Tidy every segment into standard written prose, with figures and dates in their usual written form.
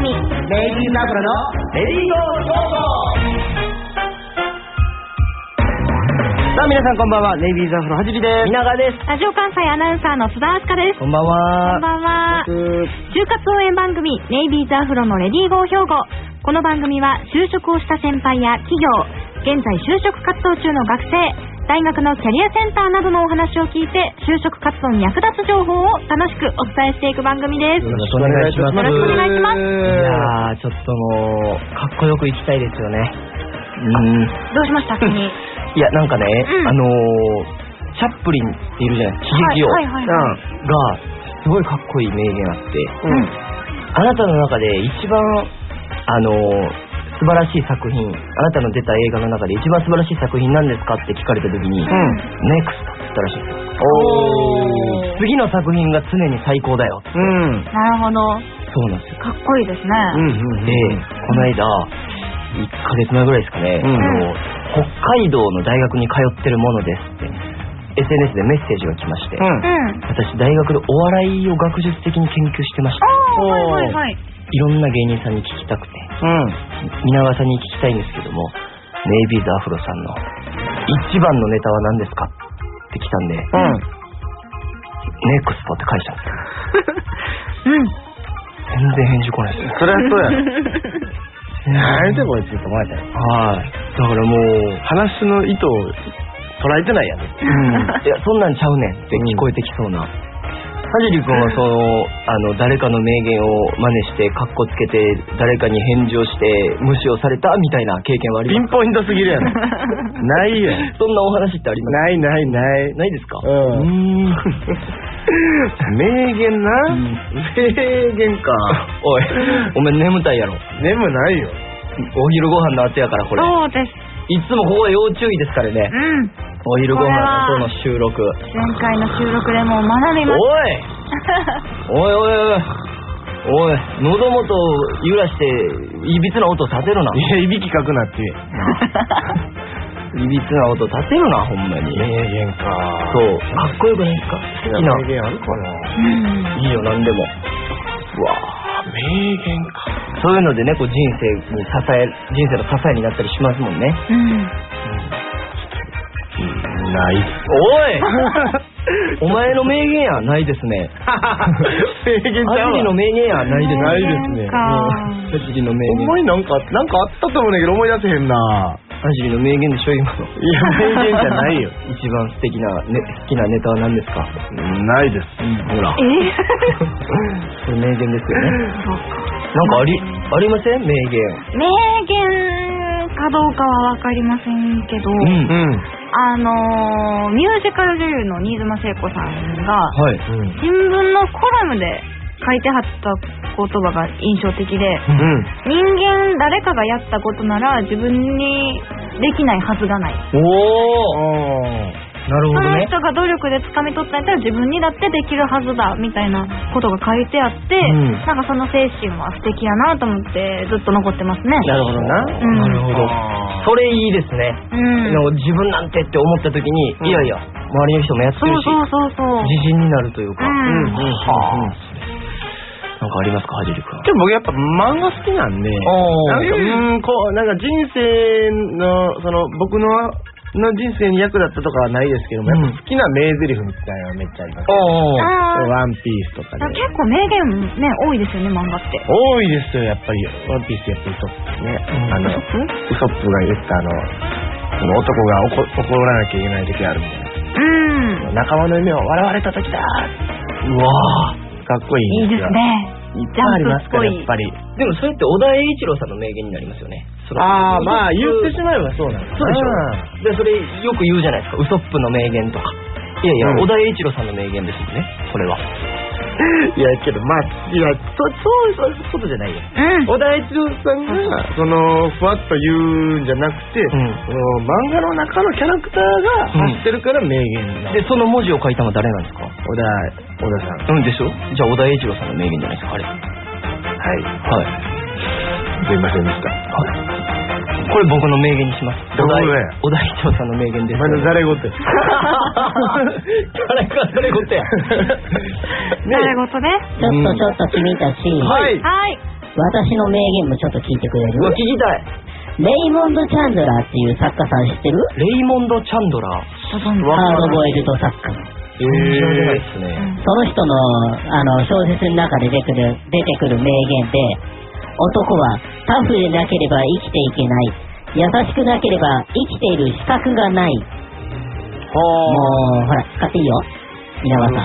組レイビーザフロのレディーゴーゴーゴー。さあ皆さんこんばんは。レイビーザフロはじりです。 皆川です。 ラジオ関西アナウンサーの須田明日香です。 こんばんは。 こんばんは。就活応援番組ネイビーズアフロのレディーゴー兵庫。この番組は就職をした先輩や企業、現在就職活動中の学生、大学のキャリアセンターなどのお話を聞いて就職活動に役立つ情報を楽しくお伝えしていく番組です。 よろしくお願いします。 よろしくお願いします。 いやーちょっともうかっこよくいきたいですよね。 どうしました急に。 いやなんかね、チャップリンっているじゃない、喜劇王がすごいかっこいい名言あって、あなたの中で一番素晴らしい作品、あなたの出た映画の中で一番素晴らしい作品なんですかって聞かれた時に、ネクストって言ったらしいんですよ。次の作品が常に最高だよって。 なるほど。 そうなんですよ。 かっこいいですね。 でこの間1ヶ月前ぐらいですかね、北海道の大学に通ってるものですって SNS でメッセージが来まして、私大学でお笑いを学術的に研究してました。いろんな芸人さんに聞きたくて、皆川さんに聞きたいんですけども、ネイビーズアフロさんの一番のネタは何ですかって来たんで、ネクストって返したんですよ。全然返事来ないですよ。 それはそうや何でこいつと思われたよ。 はい。だからもう話の意図を捉えてないやね。 いやそんなんちゃうねんって聞こえてきそうな。はじり君はその誰かの名言を真似してカッコつけて誰かに返事をして無視をされたみたいな経験はありますか？ ピンポイントすぎるやん。ないやん。 そんなお話ってありますか？ ないですか？ 名言な、名言か。 おいお前眠たいやろ。 眠ないよ。 お昼ご飯の後やからこれ。 そうです。 いつもここは要注意ですからね。お昼ご飯の後の収録。 前回の収録でも学びました。 おい喉元を揺らしていびつな音立てるな。 いやいびきかくなっていびつな音立てるなほんまに。 名言か。 そうかっこよくないですか？好きな名言あるかな。 いいよ何でも。うわ名言か。 そういうのでねこう人生の支えになったりしますもんね。 ない。 おいお前の名言やないですね。 名言ちゃうわ。 はじりの名言やないですね。 ないですね。 はじりの名言。 思いなんかあったと思うんだけど思い出せへんな。 はじりの名言でしょ今の。 いや名言じゃないよ。 一番素敵な好きなネタは何ですか？ ないです。 ほら。それ名言ですよね。なんかありません？名言。 名言かどうかは分かりませんけど、ミュージカル女優の新妻聖子さんが、新聞のコラムで書いてはった言葉が印象的で、人間誰かがやったことなら自分にできないはずがない。 なるほどね。 その人が努力で掴み取ったんやったら自分にだってできるはずだみたいなことが書いてあって、なんかその精神は素敵やなと思ってずっと残ってますね。 なるほどな。なるほど。それいいですね。自分なんてって思った時にいやいや周りの人もやってるし自信になるというか。なんかありますかはじりくん？ でも僕やっぱ漫画好きなんで、なんか人生の僕の人生に役立ったとかはないですけども、やっぱ好きな名台詞みたいなのめっちゃあります。ワンピースとかで。 結構名言ね多いですよね漫画って。 多いですよやっぱり。ワンピースやっぱりウソップね。ウソップが言ったその男が怒らなきゃいけない時あるみたいな。仲間の夢を笑われた時だ。うわーかっこいい。 いいですね。 いっぱいありますからやっぱり。 でもそれって小田栄一郎さんの名言になりますよね。 まあ言ってしまえばそうなんです。 そうでしょ。でそれよく言うじゃないですか。ウソップの名言とか。いやいや、小田栄一郎さんの名言ですよねそれは。 いやけどそういうことじゃないよ。小田栄一郎さんがふわっと言うんじゃなくて、漫画の中のキャラクターが発してるから名言なんで。その文字を書いたのは誰なんですか？ 小田さん。 でしょ。じゃあ小田栄一郎さんの名言じゃないですかあれ。 すいませんでした。 これ僕の名言にします。 小田栄一郎さんの名言です。 お前のざれ言や。 誰かざれ言や。 ざれ言ね。 ちょっと君たち。 私の名言もちょっと聞いてくれる？ 聞きたい。 レイモンド・チャンドラーっていう作家さん知ってる？ レイモンド・チャンドラー。 ハードボイルド作家。 知らないですね。 その人の小説の中で出てくる名言で、男はタフでなければ生きていけない。優しくなければ生きている資格がない。もうほら使っていいよ。皆川さん。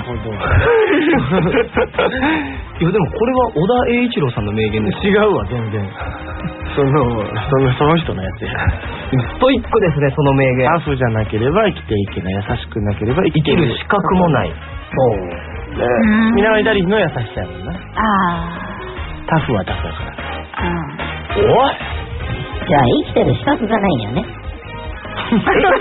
いやでもこれは小田栄一郎さんの名言です。 違うわ全然。その人のやつや。 ストイックですねその名言。 タフじゃなければ生きていけない。優しくなければ生きる資格もない。 そう。皆川左の優しさやもんな。タフはタフだから。おい。 じゃあ生きてる資格がないんよね。 そ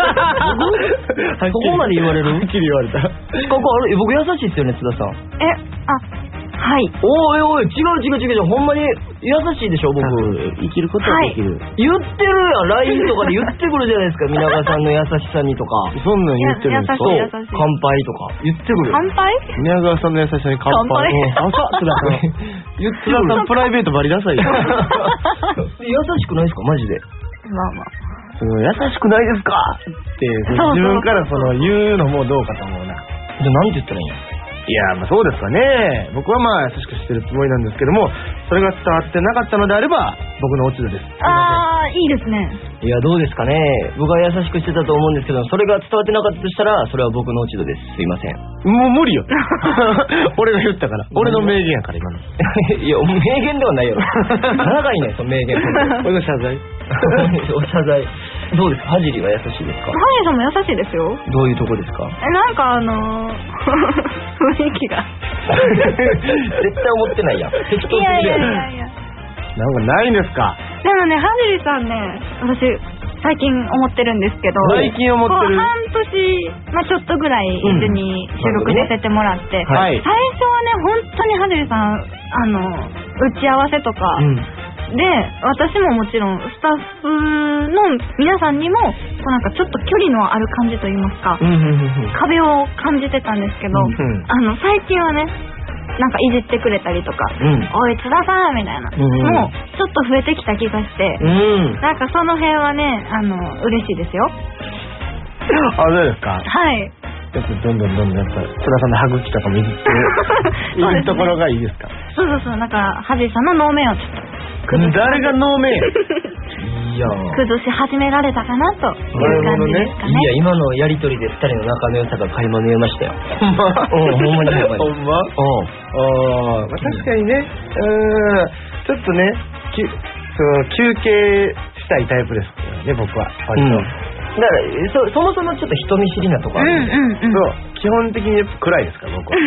こまで言われる？ はっきり言われた。 資格ある？僕優しいっすよね津田さん。 はい。 おい違うほんまに優しいでしょ僕。 生きることはできる。 言ってるやん LINE とかで言ってくるじゃないですか皆川さんの優しさにとか。 そんなん言ってるんですか？ 優しい乾杯とか言ってくる。 乾杯？ 皆川さんの優しさに乾杯。津田さん。言ってるさんプライベートバリダサいよ。 優しくないですかマジで。 まあ。 優しくないですかって自分から言うのもどうかと思うな。 じゃあ何て言ったらいいんや。 いやそうですかね。僕は優しくしてるつもりなんですけども、それが伝わってなかったのであれば僕の落ち度です。 いいですね。 いやどうですかね。僕は優しくしてたと思うんですけど、それが伝わってなかったとしたらそれは僕の落ち度です。すいません。 もう無理よ。俺が言ったから。俺の名言やから今の。 いや名言ではないよ。長いねその名言。 俺の謝罪。 お謝罪。どうですかハジリは優しいですか？ ハジリさんも優しいですよ。 どういうとこですか？ なんか雰囲気が絶対思ってないやん。適当すぎるやん。 なんかないんですか？ でもねハジリさんね、私最近思ってるんですけど、 最近思ってる。 半年ちょっとぐらい一緒に収録させてもらって、最初はね本当にハジリさん打ち合わせとか、で私ももちろんスタッフの皆さんにもなんかちょっと距離のある感じといいますか、壁を感じてたんですけど、最近はねなんかいじってくれたりとか、おい津田さんみたいな、もうちょっと増えてきた気がして、なんかその辺はね嬉しいですよ。 そうですか。 はい。 やっぱどんどんやっぱ津田さんの歯茎とかもいじっているところがいいですか？ そうなんかハジリさんの能面をちょっと誰が能面崩し始められたかなという感じですかね。 いや今のやりとりで2人の仲の良さが垣間見えましたよ。ほんまにほんま。確かにね。ちょっとね休憩したいタイプですね僕は割と。 だからそもそもちょっと人見知りなとこあるんで。 そう基本的に暗いですから僕は。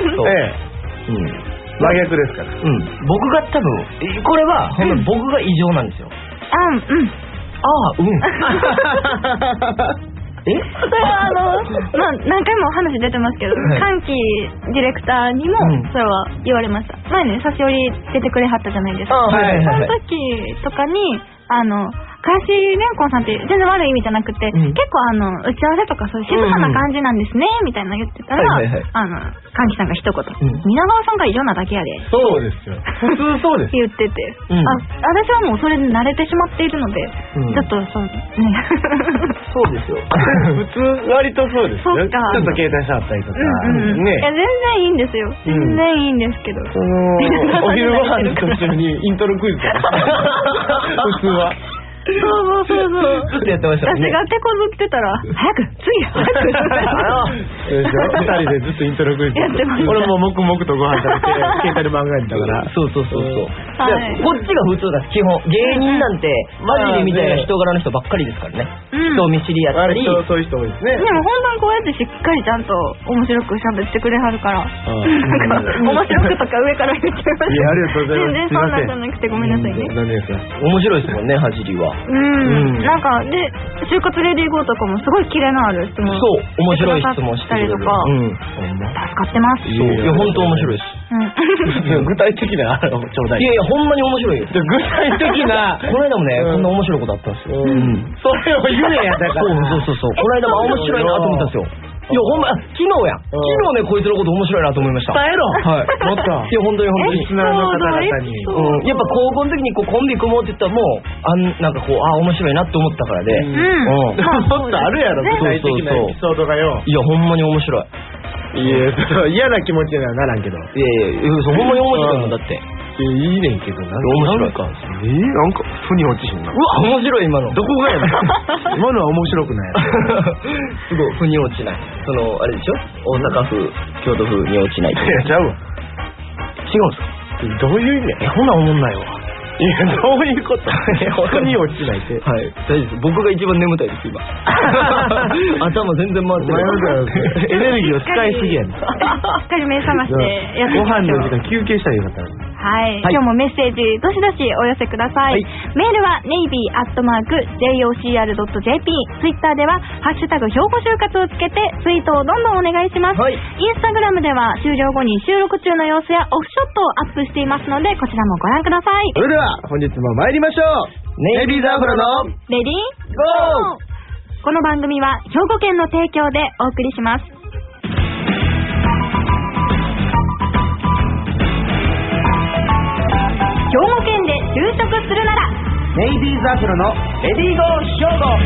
真逆ですから。 僕が多分これはほんま僕が異常なんですよ。 それは何回も話出てますけど、歓喜ディレクターにもそれは言われました。前ね差し寄り出てくれはったじゃないですか。その時とかに林蓮根さんって全然悪い意味じゃなくて、結構打ち合わせとかそういう静かな感じなんですねみたいな言ってたら、歓喜さんが一言、皆川さんが異常なだけやで。 そうですよ。普通そうです。 言ってて、私はもうそれで慣れてしまっているので、ちょっとそうですよ。 普通割とそうですよ。ちょっと携帯触ったりとかね。 全然いいんですよ。全然いいんですけど。 お昼ご飯と一緒にイントロクイズとか普通は。 ずっとやってましたね。 私が手こずってたら早く次早く 2人でずっとイントロクイズやってました。俺も黙々とご飯食べて携帯で漫画やったから。 そうこっちが普通だ。基本芸人なんてマジでみたいな人柄の人ばっかりですからね。人見知りやったりそういう人多いですね。 でも本当にこうやってしっかりちゃんと面白く喋ってくれはるから、面白くとか上から言っちゃいました。 いやありがとうございます。 全然そんなんじゃなくてごめんなさいね。 何ですか。 面白いですもんねハジリは。 なんかで就活レディーゴーとかもすごいキレのある質問面白い質問してるとか助かってます。 いや本当面白いです。 具体的なちょうだい。 いやほんまに面白いよ。 具体的なこの間もねこんな面白いことあったんですよ。 それを言えやだから。 そうこの間も面白いなと思ったんですよ。 いやほんま昨日や昨日ねこいつのこと面白いなと思いました。 伝えろ。 はい。 もっと。 いや本当にリスナーの方々に。 やっぱ高校の時にこうコンビ組もうって言ったらもうなんかこう面白いなって思ったからで。 もっとあるやろ具体的なエピソードがよ。 いやほんまに面白い。 いや嫌な気持ちにはならんけど。 いやほんまに面白いもんだって。 いいねんけど面白いか。なんか腑に落ちひんな。 うわ面白い今の。 どこがやねん。今のは面白くない。 すごい腑に落ちない。そのあれでしょ。大阪府京都府に落ちない。いやちゃうわ。 違うんですか。 どういう意味？ ほな思んないわ。 いやどういうこと？腑に落ちないって。 はい。大丈夫です。僕が一番眠たいです今。頭全然回ってない。 エネルギーを使いすぎやねん。しっかり目覚ましてやっていきましょう。 ご飯の時間休憩したらよかったのに。 はい、今日もメッセージどしどしお寄せください、メールは navy@jocr.jp、 ツイッターではハッシュタグ兵庫就活をつけてツイートをどんどんお願いします、インスタグラムでは終了後に収録中の様子やオフショットをアップしていますのでこちらもご覧ください。 それでは本日も参りましょう。ネイビーズアフロのレディーゴー。この番組は兵庫県の提供でお送りします。兵庫県で就職するならネイビーズアフロのレディーゴー兵庫。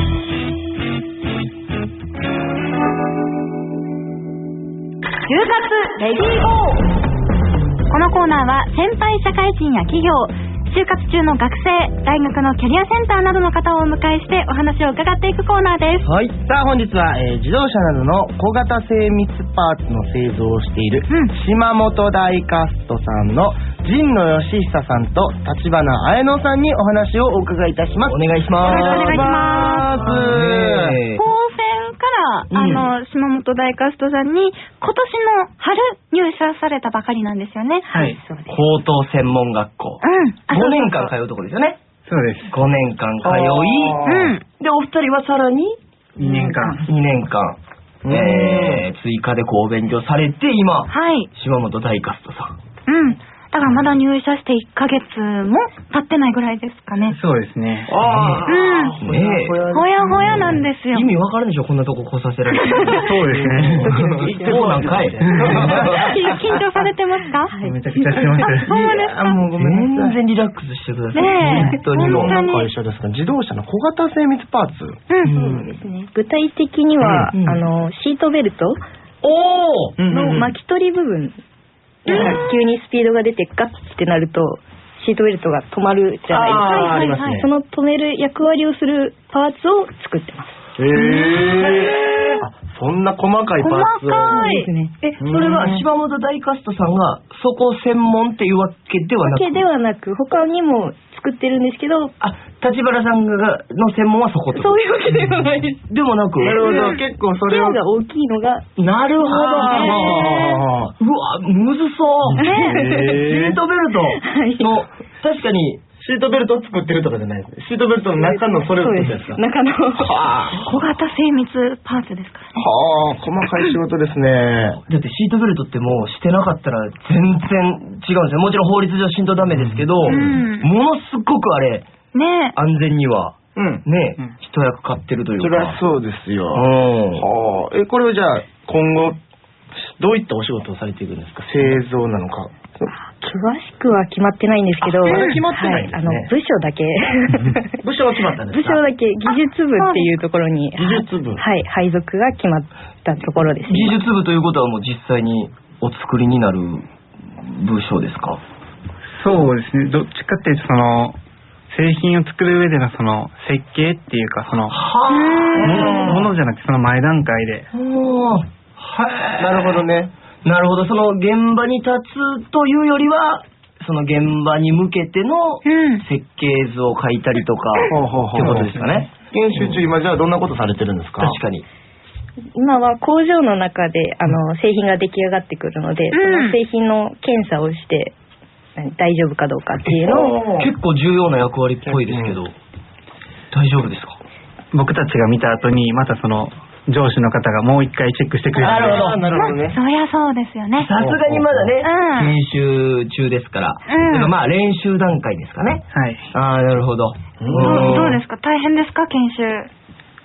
就活レディーゴー。このコーナーは先輩社会人や企業、就活中の学生、大学のキャリアセンターなどの方をお迎えしてお話を伺っていくコーナーです。 はい。さあ本日は、自動車などの小型精密パーツの製造をしている、島本ダイカストさんの神野義久さんと立花彩乃さんにお話をお伺いいたします。お願いします。 よろしくお願いします。高専から島本ダイカストさんに今年の春入社されたばかりなんですよね。 はい。高等専門学校。5年間通うところですよね。 そうです。 5年間通い、でお二人はさらに 2年間、追加でこう勉強されて今、島本ダイカストさん。 だからまだ入社して1ヶ月も経ってないぐらいですかね。 そうですね。 ほやほやなんですよ。 意味わかるでしょこんなとこ来させられて。 そうですね。 そうなんかい。 緊張されてますか？ めちゃくちゃしてます。 そうですか。 もうごめんなさい。全然リラックスしてください。本当にもう会社ですか。自動車の小型精密パーツ。 そうですね。具体的にはシートベルトの巻き取り部分。急にスピードが出てガッってなるとシートベルトが止まるじゃないですか。その止める役割をするパーツを作ってます。 そんな細かいパーツを。 ですね。 それは島本ダイカストさんがそこ専門っていうわけではなく。 わけではなく他にも作ってるんですけど。 立花さんの専門はそこと。 そういうわけではないです。 でもなく。 なるほど。結構それが大きいのが。 なるほど。うわむずそう。シートベルトの確かに。シートベルトを作ってるとかじゃないです。シートベルトの中のそれを作ってるんですか？ 中の小型精密パーツですからね。 細かい仕事ですね。 だってシートベルトってもうしてなかったら全然違うんですよ。もちろん法律上しんどダメですけど、ものすごくあれ、安全には一役買ってるというか。 それはそうですよ。これをじゃあ今後どういったお仕事をされていくんですか？製造なのか。 詳しくは決まってないんですけど、 決まってないんですね。 部署だけ部署は決まったんですか？ 部署だけ技術部っていうところに技術部、 配属が決まったところです。 技術部ということはもう実際にお作りになる部署ですか？ そうですね。どっちかっていうとその製品を作る上でのその設計っていうかそのものじゃなくてその前段階で。 なるほどね。 なるほど。その現場に立つというよりはその現場に向けての設計図を書いたりとかってことですかね。 研修中今じゃあどんなことされてるんですか？ 確かに今は工場の中で製品が出来上がってくるので、その製品の検査をして大丈夫かどうかっていうのを結構重要な役割っぽいですけど、大丈夫ですか？ 僕たちが見た後にまたその上司の方がもう一回チェックしてくれる。 なるほどね。 そりゃそうですよね。 さすがにまだね、研修中ですから。まあ練習段階ですかね。 はい。 なるほど。 どうですか？大変ですか？研修。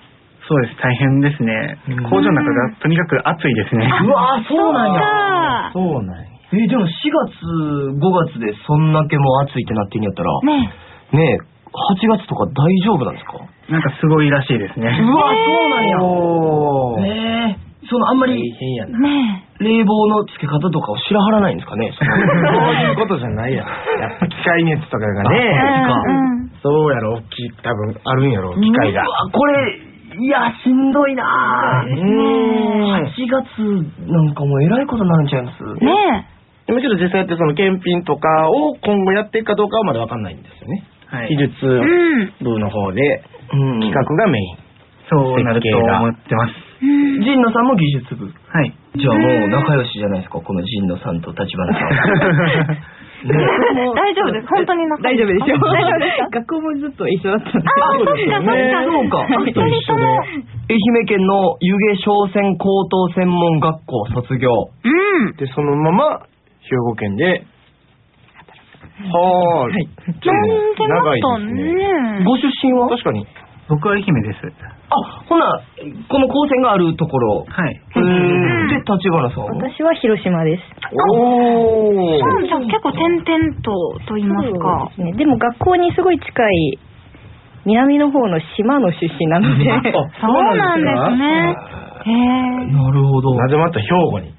そうです、大変ですね。工場の中がとにかく暑いですね。 うわー、そうなんや。 そうなんや。 でも4月、5月でそんだけもう暑いってなってんやったら、ねえ、8月とか大丈夫なんですか？ なんかすごいらしいですね。 うわ、そうなんや。そのあんまり冷房のつけ方とかを知らはらないんですかね。 そういうことじゃないやろ。やっぱ機械熱とかがね。そうやろ、多分あるんやろ、機械が。 これ、いや、しんどいなぁ。8月なんかもうえらいことになるんちゃいます？ ねえ。むしろ実際やってその検品とかを今後やっていくかどうかはまだわかんないんですよね。技術部の方で企画がメイン。 そうなると思ってます。 神野さんも技術部。 はい。 じゃあもう仲良しじゃないですか、この神野さんと立花さん。 大丈夫です。本当に大丈夫ですよ。学校もずっと一緒だったんで。 そうか。愛媛県の湯気商船高等専門学校卒業。 で、そのまま兵庫県で。はーい。長いですね。 ご出身は？ 確かに。 僕は愛媛です。 ほな、この高専があるところ。 はい。 で、立花さんは？ 私は広島です。 じゃあ結構点々と言いますか。 でも学校にすごい近い南の方の島の出身なので。 そうなんですね。 なるほど。 なぜまた兵庫に。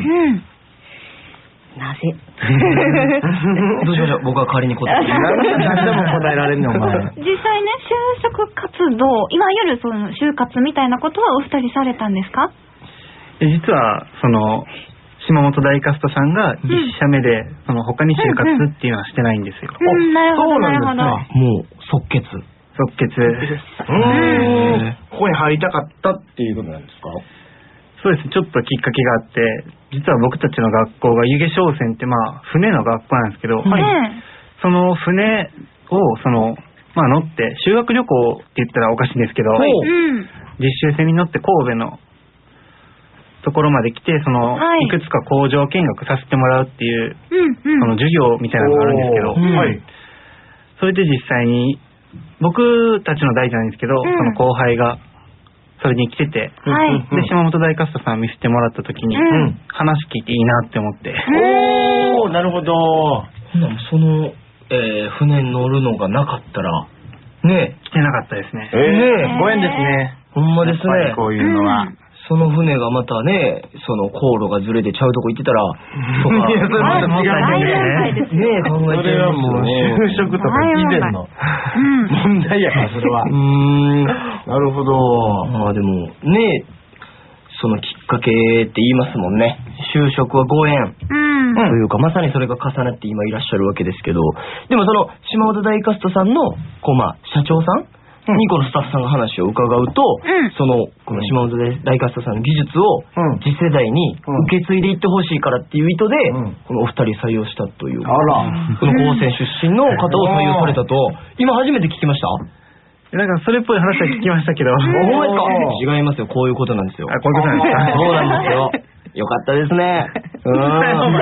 なぜどうしましょう、僕は代わりに答えて。 何でも答えられんねん、お前。 実際ね、就職活動、いわゆるその就活みたいなことはお二人されたんですか？ 実は、島本大カストさんが1社目で、他に就活っていうのはしてないんですよ。 なるほど、なるほど。 もう、即決。 即決。 ここに入りたかったっていうことなんですか？ そうですね、ちょっときっかけがあって、実は僕たちの学校が湯気商船って船の学校なんですけど、その船を乗って修学旅行って言ったらおかしいんですけど、実習船に乗って神戸のところまで来ていくつか工場見学させてもらうっていうその授業みたいなのがあるんですけど、それで実際に僕たちの代じゃないんですけど、その後輩がそれに来てて、で島本大カストさん見せてもらった時に、話聞いていいなって思って。 なるほど。 その、船に乗るのがなかったらね、 来てなかったですね。 ご縁ですね。 ほんまですね。 こういうのは。 その船がまたね、その航路がずれてちゃうとこ行ってたら、とか。 いや、それまた違うんですね。 考えてるんですよね。 それはもう就職とか以前の問題やから、それは。なるほど。 でもね、そのきっかけって言いますもんね。就職はご縁。というか、まさにそれが重なって今いらっしゃるわけですけど、でもその島本大カストさんの社長さんにこのスタッフさんが話を伺うと、この島本大カストさんの技術を次世代に受け継いでいってほしいからっていう意図で、このお二人採用したという、この高専出身の方を採用されたと、今初めて聞きました。 なんかそれっぽい話は聞きましたけど。 ほんまですか？違いますよ、こういうことなんですよ。 こういうことなんですか？ そうなんですよ。よかったですね。よか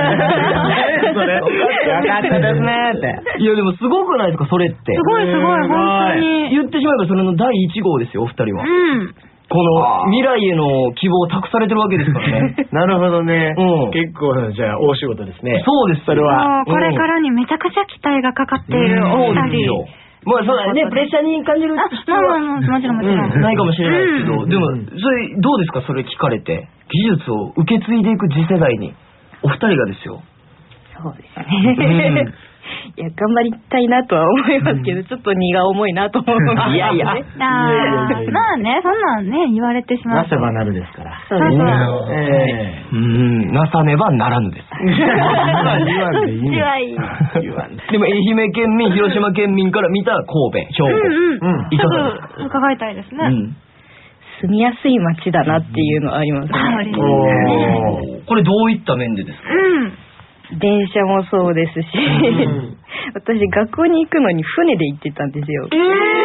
ったですねって。いやでもすごくないですか、それって。 すごいすごい、本当に。 言ってしまえばそれの第1号ですよ、お二人は。この未来への希望を託されてるわけですからね。 なるほどね。結構じゃあ大仕事ですね。 そうです、それは。 これからにめちゃくちゃ期待がかかっているお二人。 そうだね、プレッシャーに感じる人はもちろんないかもしれないですけど、でもそれどうですか、それ聞かれて技術を受け継いでいく次世代にお二人がですよ。 そうですね。いや、頑張りたいなとは思いますけど、ちょっと荷が重いなと思うので。 いやいや。 まあね、そんなんね、言われてしまう。 なせばなるですから。 そうですね。なさねばならぬです。 言わんでいい。 でも愛媛県民、広島県民から見た神戸、兵庫。いかがですか？ 伺いたいですね。 住みやすい街だなっていうのはありますね。 これどういった面でですか？ 電車もそうですし、私学校に行くのに船で行ってたんですよ。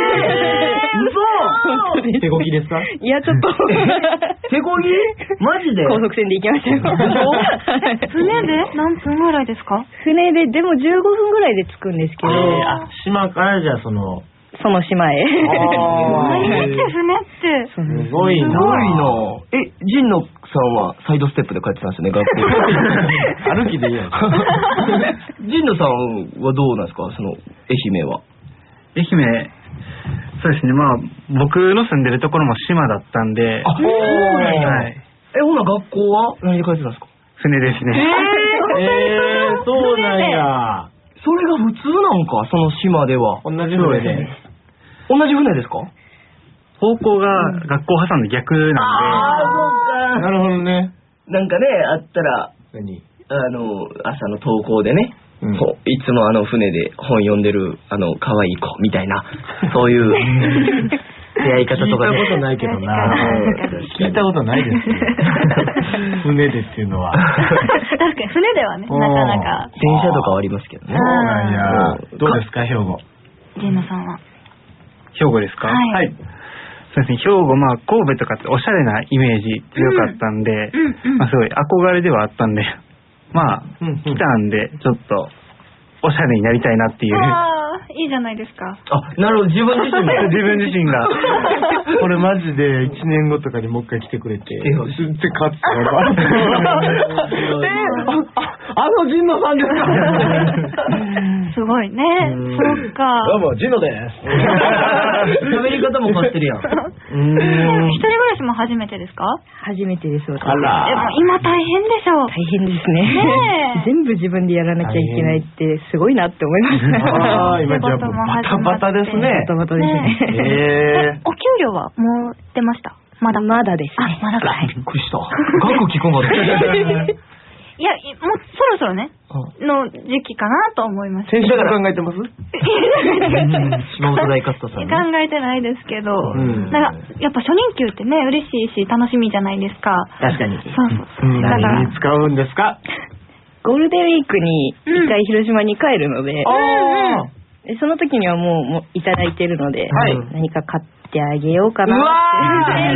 嘘？手こぎですか？ いや、ちょっと手こぎ？マジで？ 高速船で行きましたよ。 船で何分ぐらいですか？ 船ででも15分ぐらいで着くんですけど、 島からじゃあその島へ。 毎日船って。 すごいな。 神野さんはサイドステップで帰ってたんですよね、学校。 歩きでいいやん。 神野さんはどうなんですか、その愛媛は。 愛媛、そうですね、まあ僕の住んでるところも島だったんで。 あ、そうなんや。はい。ほな学校は何で帰ってたんですか？ 船ですね。 そうなんや。 それが普通なんか、その島では。 同じ船で。 同じ船ですか？ 方向が学校挟んで逆なんで。 そうか。 なるほどね。 なんかね、あったら、朝の登校でね、いつも船で本読んでる可愛い子みたいな、そういう出会い方とか聞いたことないけどな。聞いたことないですよ。船でっていうのは。 確かに船ではね、なかなか。 電車とかはありますけどね。 そうなんや。どうですか、兵庫。 神野さんは。 兵庫ですか？ はい。 そうですね、兵庫、まあ神戸とかっておしゃれなイメージ強かったんで、まあすごい憧れではあったんで、まあ来たんでちょっとおしゃれになりたいなっていう。 いいじゃないですか。 あ、なるほど、自分自身が。 自分自身が。 これマジで1年後とかにもう一回来てくれて。全然勝つから。神野さんですか？ すごいね。そっか。 どうも、神野です。 喋り方も変わってるやん。 一人暮らしも初めてですか？ 初めてです。 あら。 でも今大変でしょう。 大変ですね。全部自分でやらなきゃいけないってすごいなって思いました。 今じゃあバタバタですね。 バタバタですね。 お給料はもう出ました？まだですね。 まだか。びっくりした。額聞くまで。 いや、もうそろそろね、の時期かなと思います。 先週から考えてます？ 島本大カットさん。 考えてないですけど、なんかやっぱ初任給ってね、嬉しいし楽しみじゃないですか。 確かに。 そうだから何に使うんですか？ ゴールデンウィークに一回広島に帰るので、その時にはもういただいてるので、何か買ってあげようかなって。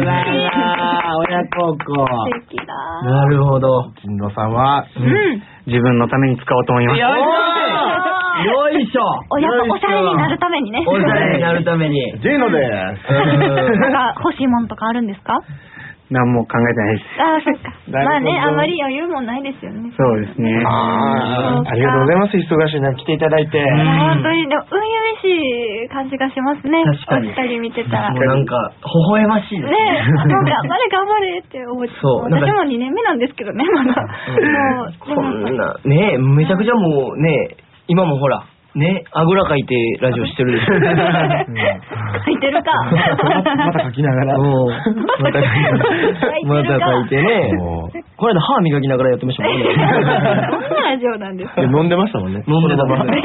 親孝行。 素敵だ。 なるほど。 神野さんは、 自分のために使おうと思います。 よいしょ。 やっぱおしゃれになるためにね。 おしゃれになるために。 神野です。 なんか欲しいものとかあるんですか？ 何も考えてないです。 ああ、そっか。まあね、あまり余裕もないですよね。 そうですね。 ありがとうございます。忙しい中来ていただいて。 本当に、でも、初々しい感じがしますね。 確かに。 お二人見てたら。 もうなんか、微笑ましいですね。 ね、もう頑張れって思って。そう。私も2年目なんですけどね、まだ。 こんな、ね、めちゃくちゃもうね、今もほら、ね、あぐらかいてラジオしてるでしょ。 書いてるか。 また書きながら。 また書いてね。これで歯磨きながらやってましたもんね。 どんなラジオなんですか？ 飲んでましたもんね。 飲んでたもんね。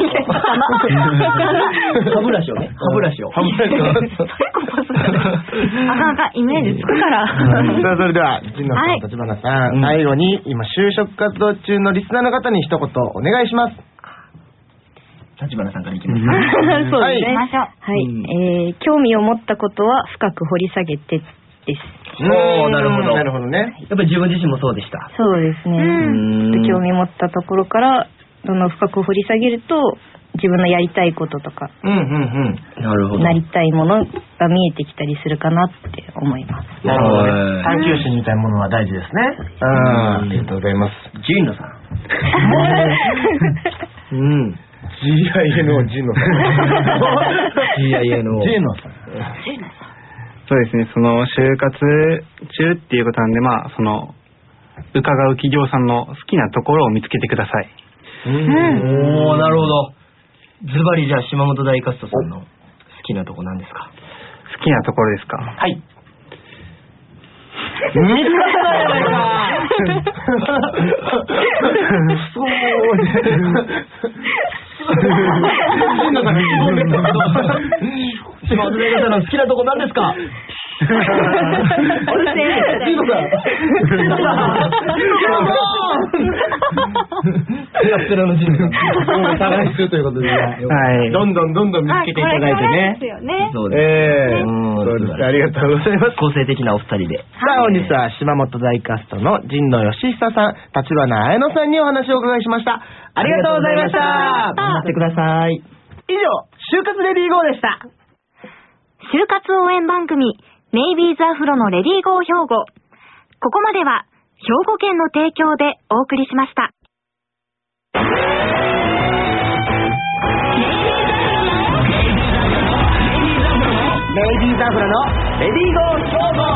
歯ブラシをね。歯ブラシを。 あかん、イメージつくから。 さあ、それでは、神野さん、立花さん、最後に今就職活動中のリスナーの方に一言お願いします。 立花さんからいきます。 そうですね。はい。興味を持ったことは深く掘り下げてです。 おー、なるほど。 なるほどね。 やっぱり自分自身もそうでした。 そうですね。興味持ったところからどんどん深く掘り下げると自分のやりたいこととか、 なるほど。 なりたいものが見えてきたりするかなって思います。 なるほどね。探求心みたいなものは大事ですね。ありがとうございます。 神野さん。 GIA の神野さん。 GIA の神野さん。 そうですね、その就活中っていうことなんで、まあその伺う企業さんの好きなところを見つけてください。 おー、なるほど。ズバリじゃあ島本大カストさんの好きなとこ何ですか？ 好きなところですか？ はい。 見つかったじゃないか。そう島本大カストの好きなとこ何ですか？ うるせえ。 ジーノさん。探し中ということで、どんどん見つけていただいてね。 そうです。 そうです。ありがとうございます。 個性的なお二人で。 さあ、本日は島本大カストの神野義久さん、立花彩乃さんにお話をお伺いしました。ありがとうございました。 頑張ってください。 以上、就活レディーゴーでした。 就活応援番組ネイビーズアフロのレディーゴー兵庫。ここまでは兵庫県の提供でお送りしました。 ネイビーズアフロのレディーゴー兵庫。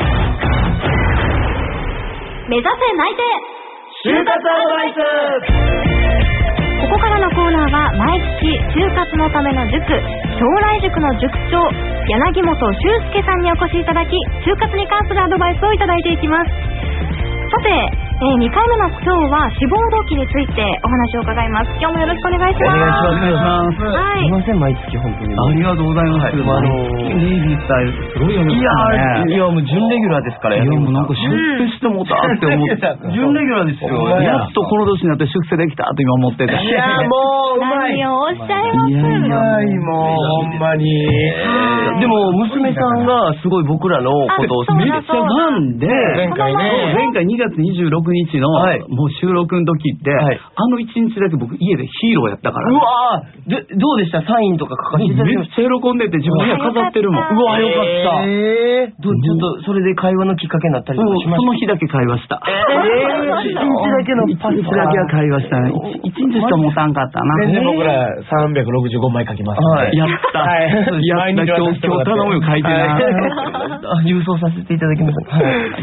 目指せ内定就活アドバイス。 ここからのコーナーは毎月就活のための塾、将来塾の塾長柳本修介さんにお越しいただき、就活に関するアドバイスをいただいていきます。さて、2回目の今日は志望動機についてお話を伺います。今日もよろしくお願いします。 お願いします。 はい。 すいません、毎月本当にありがとうございます。ネイビースタイルすごいよね。 いやもう準レギュラーですから。 いやもうなんか出世してもたって思って準レギュラーですよ。やっとこの年になって出世できたと今思ってて。 いやもううまい。 何をおっしゃいます。 うまい、もうほんまに。でも娘さんがすごい僕らのことをめっちゃファンで、前回2月26日のもう収録の時って、あの1日だけ僕家でヒーローやったから。 うわー、どうでした？サインとか書かせていただきました。 めっちゃ喜んでて自分には飾ってるもん。 うわ、よかった。ちょっとそれで会話のきっかけになったりとかしました？ その日だけ会話した。 1日だけの 1日だけは会話したね。1日しか持たんかったな。 全然僕ら365枚書きます。 やった。やった。今日頼むよ、書いてな。 郵送させていただきます。 はい。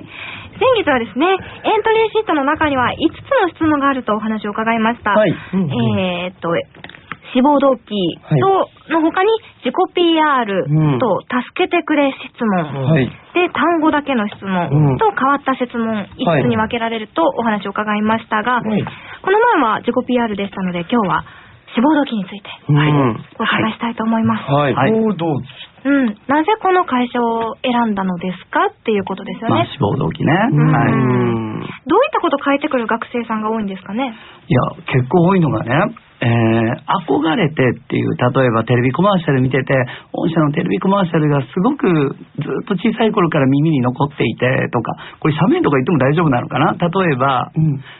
先月はですね、エントリーシートの中には5つの質問があるとお話を伺いました。はい。志望動機との他に自己 PR と助けてくれ質問、で単語だけの質問と変わった質問5つに分けられるとお話を伺いましたが、この前は自己 PR でしたので、今日は志望動機についてお伺いしたいと思います。なぜこの会社を選んだのですかっていうことですよね。 志望動機ね。 どういったことを書いてくる学生さんが多いんですかね。 いや結構多いのがね、憧れてっていう、例えばテレビコマーシャル見てて、御社のテレビコマーシャルがすごくずっと小さい頃から耳に残っていてとか、これ社名とか言っても大丈夫なのかな。例えば、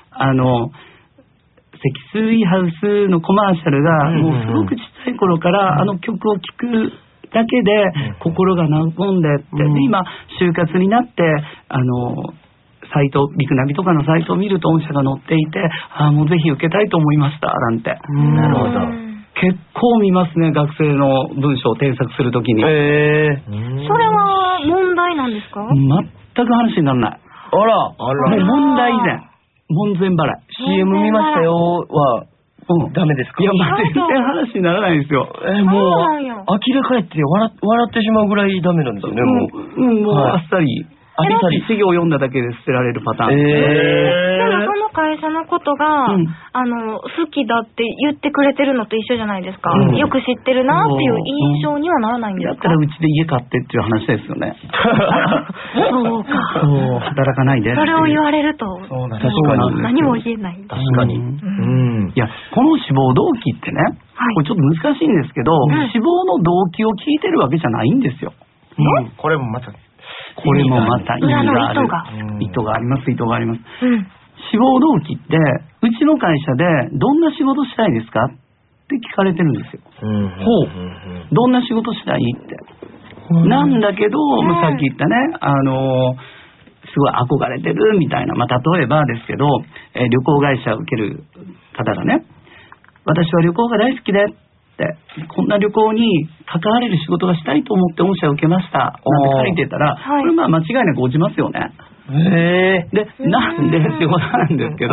積水ハウスのコマーシャルがもうすごく小さい頃からあの曲を聴くだけで心が和んでって、で今就活になってサイト、ビクナビとかのサイトを見ると御社が載っていて、もうぜひ受けたいと思いましたなんて。 なるほど。 結構見ますね、学生の文章を添削するときに。 それは問題なんですか？ 全く話にならない。 あら、 もう問題以前、門前払い。 CM 見ましたよはダメですか？ いや、全然話にならないんですよ。 もう呆れ返って笑ってしまうぐらいダメなんですよね。 もうあっさり一行読んだだけで捨てられるパターン。 でもその会社のことが、好きだって言ってくれてるのと一緒じゃないですか。よく知ってるなっていう印象にはならないんですか？ だったらうちで家買ってっていう話ですよね。 そうか。 働かないで。 それを言われると確かに何も言えない。 確かに。 いや、この志望動機ってね、これちょっと難しいんですけど、志望の動機を聞いてるわけじゃないんですよ。 これもまた意味がある。意図があります。志望動機ってうちの会社でどんな仕事したいですかって聞かれてるんですよ。どんな仕事したいって。なんだけど、さっき言ったね、すごい憧れてるみたいな、例えばですけど、旅行会社を受ける方がね、私は旅行が大好きでこんな旅行に関われる仕事がしたいと思って御社を受けましたなんて書いてたら、これ間違いなく落ちますよね。で、なんでってことなんですけど、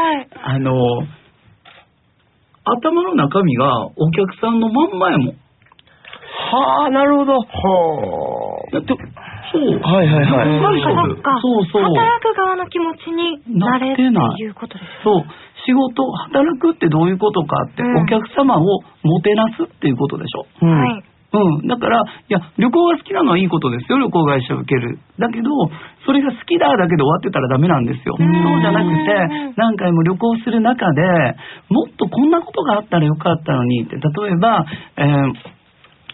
頭の中身がお客さんのまんまやもん。 なるほど。 だってそう。 そっか。働く側の気持ちになれっていうことです。 そう。仕事、働くってどういうことかって、お客様をもてなすっていうことでしょ。だから、いや、旅行が好きなのはいいことですよ、旅行会社を受ける。だけど、それが好きだだけで終わってたらダメなんですよ。そうじゃなくて、何回も旅行する中で、もっとこんなことがあったらよかったのにって、例えば、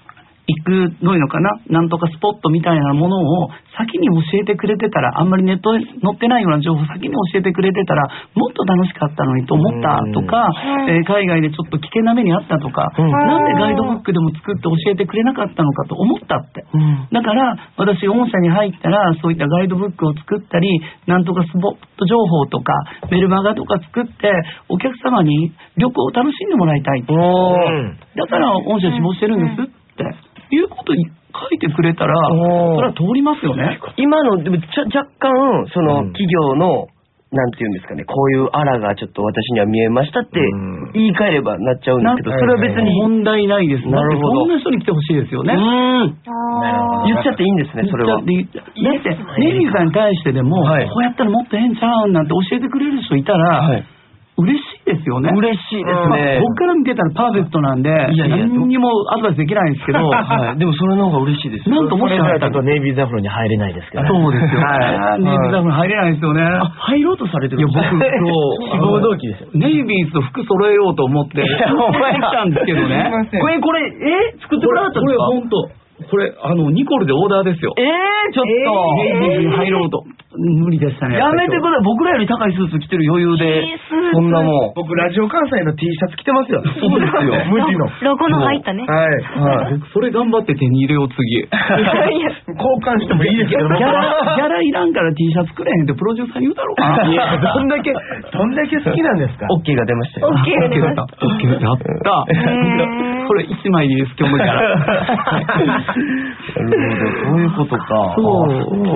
行くどういうのかな、なんとかスポットみたいなものを先に教えてくれてたら、あんまりネットに載ってないような情報を先に教えてくれてたらもっと楽しかったのにと思ったとか、海外でちょっと危険な目にあったとか、なんでガイドブックでも作って教えてくれなかったのかと思ったって、だから私御社に入ったらそういったガイドブックを作ったり、なんとかスポット情報とかメルマガとか作ってお客様に旅行を楽しんでもらいたい、だから御社志望してるんですっていうことに書いてくれたら、それは通りますよね。 今のでも若干その企業のなんていうんですかね、こういうあらがちょっと私には見えましたって言い換えればなっちゃうんですけど、それは別に問題ないです。なるほど。そんな人に来てほしいですよね。 言っちゃっていいんですね、それは。だってネリーさんに対してでも、こうやったらもっとええんちゃうんなんて教えてくれる人いたら、嬉しいですよね。 嬉しいですね。 僕から見てたらパーフェクトなんで、何にもアドバイスできないんですけど、 でもそれの方が嬉しいです。 なんともしかしたらネイビーザフロに入れないですけど。 そうですよ。ネイビーザフロ入れないですよね。 入ろうとされてる。 いや僕志望動機ですよ。 ネイビーズと服揃えようと思って来たんですけどね。 これ作ってくれなかったんですか？ これ本当。これニコルでオーダーですよ。 ちょっとネイビーズに入ろうと無理でしたね。 やめてください。僕らより高いスーツ着てる余裕で、そんなもん。 僕ラジオ関西の T シャツ着てますよ。 そうですよ。 無地のロゴの入ったね。 僕それ頑張って手に入れよう次。 交換してもいいですけど、 ギャラいらんから T シャツくれへんってプロデューサーに言うだろうか。 いや、どんだけ好きなんですか。 OK が出ましたよ。 OK が出ました。 OK やった。これ1枚でいいです、今日もから。 なるほど、そういうことか。 そう、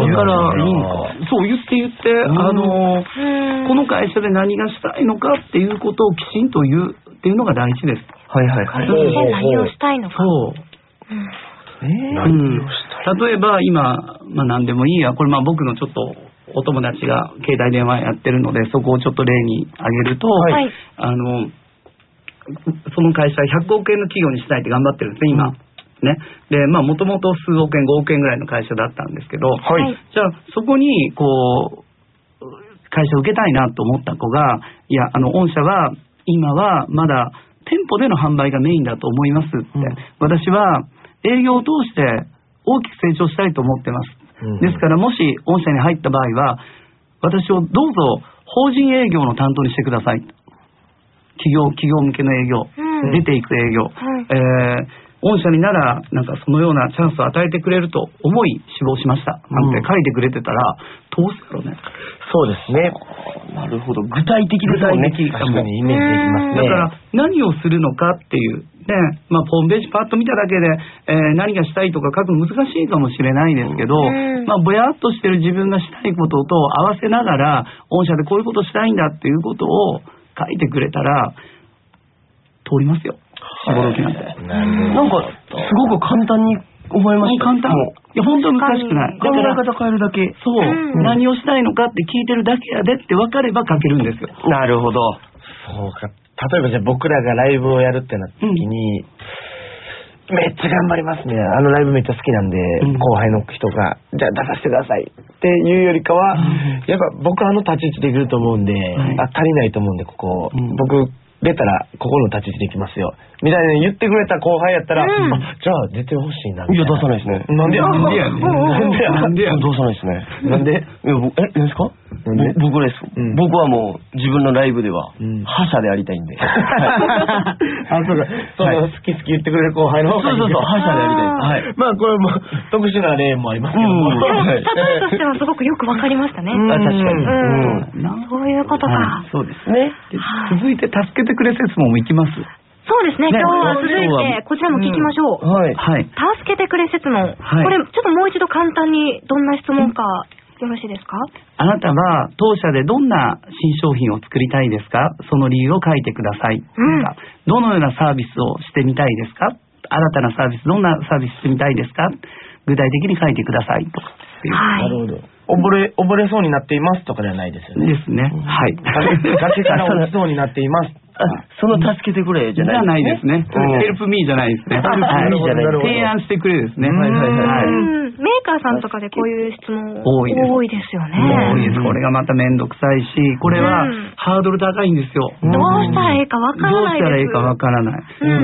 だからいいのか。そう言ってこの会社で何がしたいのかっていうことをきちんと言うっていうのが大事です。 何をしたいのか。 そう。例えば今、何でもいいや、これ僕のちょっとお友達が携帯電話やってるので、そこをちょっと例に挙げると、その会社100億円の企業にしたいって頑張ってるんですね、今。ね。で、もともと数億円、5億円ぐらいの会社だったんですけど、じゃあそこに会社を受けたいなと思った子が、いや、御社は今はまだ店舗での販売がメインだと思いますって、私は営業を通して大きく成長したいと思ってます。ですからもし御社に入った場合は、私をどうぞ法人営業の担当にしてください。企業向けの営業、出ていく営業、御社にならそのようなチャンスを与えてくれると思い志望しましたなんて書いてくれてたら通すだろうね。 そうですね。 なるほど、具体的ですよね。 確かにイメージできますね。 だから何をするのかっていうね、ホームページパッと見ただけで、何がしたいとか書くの難しいかもしれないですけど、ぼやっとしてる自分がしたいことと合わせながら、御社でこういうことしたいんだっていうことを書いてくれたら通りますよ。志望動機なんて。 なんかすごく簡単に思いました。 簡単。いや本当に難しくない。 考え方変えるだけ。 そう、何をしたいのかって聞いてるだけやでって分かれば書けるんですよ。 なるほど。 そうか。例えばじゃあ僕らがライブをやるってなった時に、めっちゃ頑張りますね。ライブめっちゃ好きなんで、後輩の人がじゃあ出させてくださいっていうよりかは、やっぱ僕立ち位置できると思うんで、足りないと思うんで、ここ、僕出たらここの立ち位置できますよみたいに言ってくれた後輩やったら、じゃあ出てほしいな。 いや出さないですね。 なんでや出さないですね。 なんで？ 何ですか？僕です。僕はもう自分のライブでは覇者でありたいんで。 そうか。好き言ってくれる後輩の方がいい。 そう覇者でありたいです。 これも特殊な例もありますけども。 例えとしてはすごくよくわかりましたね。 確かに。 そういうことか。 そうですね。続いて助けてくれ説問もいきます。 そうですね。今日は続いてこちらも聞きましょう。助けてくれ説問。これちょっともう一度簡単にどんな質問かよろしいですか？ あなたは当社でどんな新商品を作りたいですか？その理由を書いてください。どのようなサービスをしてみたいですか？新たなサービス、どんなサービスしてみたいですか？具体的に書いてくださいと。 なるほど。溺れそうになっていますとかではないですよね。 ですね。 崖から落ちそうになっています。 その助けてくれじゃないですね。ヘルプミーじゃないですね。提案してくれですね。 メーカーさんとかでこういう質問多いですよね。 多いです。これがまためんどくさいし、これはハードル高いんですよ。 どうしたらいいかわからないです。 どうしたらいいかわからない。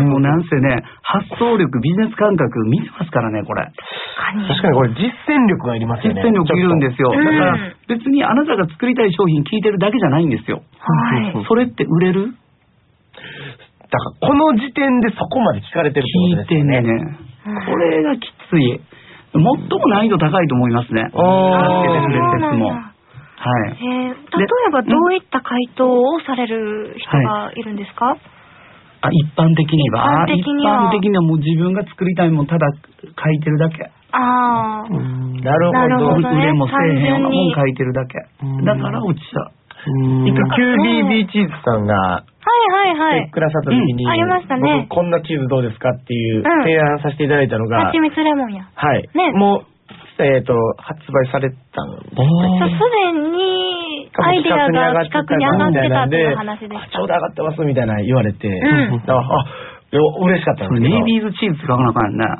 もうなんせね、発想力、ビジネス感覚見てますからね、これ。 確かにこれ実践力がいりますよね。 実践力いるんですよ。だから別にあなたが作りたい商品聞いてるだけじゃないんですよ。それって売れる？ だからこの時点でそこまで聞かれてるってことですよね。 聞いてね。これがきつい。最も難易度高いと思いますね。助けてくれる説も。はい。 例えばどういった回答をされる人がいるんですか？ 一般的にはもう自分が作りたいもんただ書いてるだけ。 なるほど。 売れもせえへんようなもん書いてるだけ。だから落ちた。 一回 QBB チーズさんが来てくださった時に、 ありましたね。 僕こんなチーズどうですかっていう提案させていただいたのが、 はちみつレモンや。 はい。もう発売されたんです。すでにアイデアが企画に上がってたっていう話でした。 ちょうど上がってますみたいな言われて、嬉しかったんですけど。 ネイビーズチーズ使わなあかんな。